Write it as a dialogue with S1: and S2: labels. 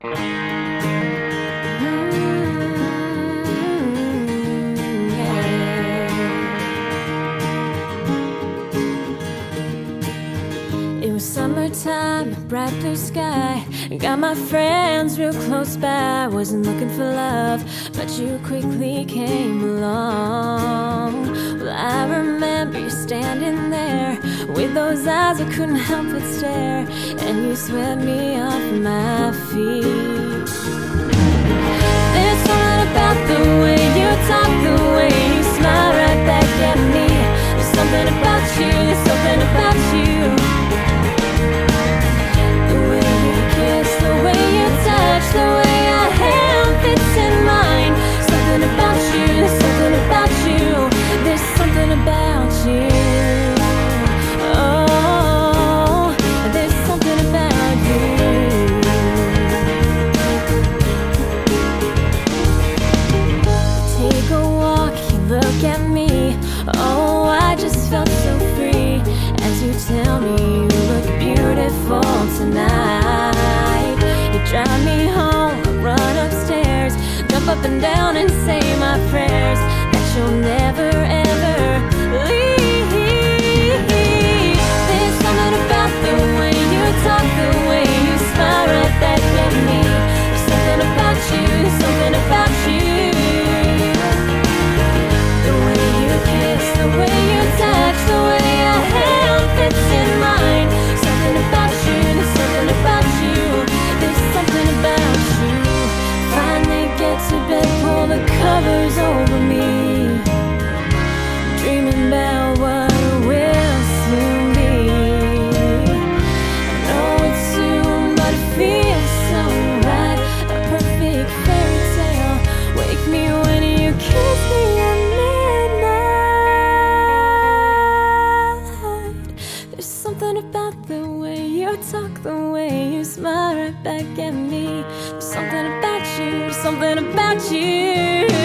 S1: It was summertime, bright blue sky. Got my friends real close by. Wasn't looking for love, but you quickly came along. Well, I remember you standing there with those eyes I couldn't help but stare, and you swept me off my feet. There's something about the way you talk, the way you smile right back at me. There's something about you, there's something about you. The way you kiss, the way you touch, the way your hand fits in mine. Something about you, there's something about you. There's something about you. Oh, there's something about you. Take a walk, you look at me. Oh, I just felt so free as you tell me you look beautiful tonight. You drive me home, I run upstairs, jump up and down and say my prayers that you'll never ever leave. There's something about the way you talk, the way you smile right back at me. There's something about you, there's something about you. The way you kiss, the way you touch, the way your hand fits in mine. Something about you, there's something about you. There's something about you. Finally get to bed, pull the covers over me, dreaming about what will soon be. I know it's soon, but it feels so right. A perfect fairy tale. Wake me when you kiss me at midnight. There's something about the way you talk, the way you smile right back at me. There's something about you, something about you.